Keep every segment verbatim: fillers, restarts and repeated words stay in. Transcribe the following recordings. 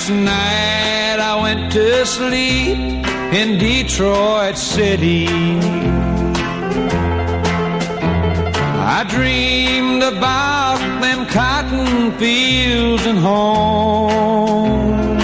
Last night I went to sleep in Detroit City. I dreamed about them cotton fields and home.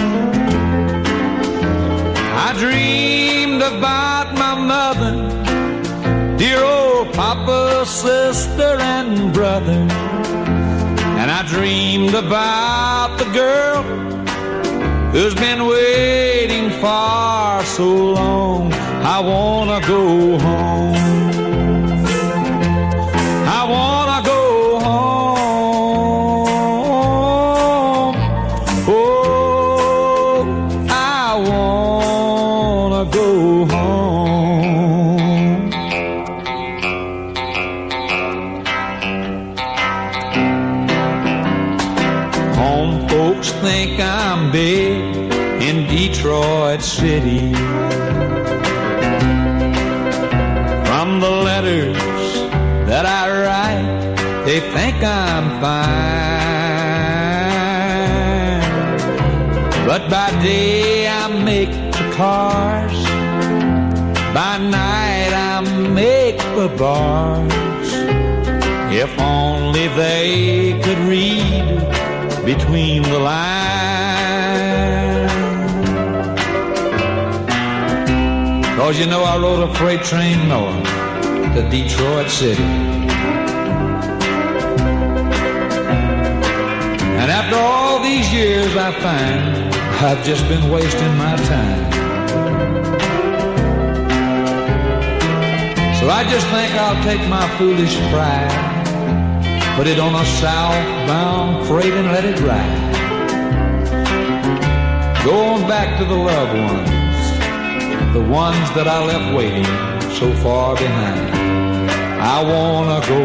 I dreamed about my mother, dear old papa, sister, and brother. And I dreamed about the girl who's been waiting for so long. I wanna go home. I wanna go home. Oh, I wanna go home. Home folks think I'm big in Detroit City. From the letters that I write, they think I'm fine. But by day I make the cars, by night I make the bars. If only they could read between the lines. 'Cause you know I rode a freight train north to Detroit City. And after all these years I find I've just been wasting my time. So I just think I'll take my foolish pride, put it on a southbound freight and let it ride. Going back to the loved ones, the ones that I left waiting so far behind. I wanna go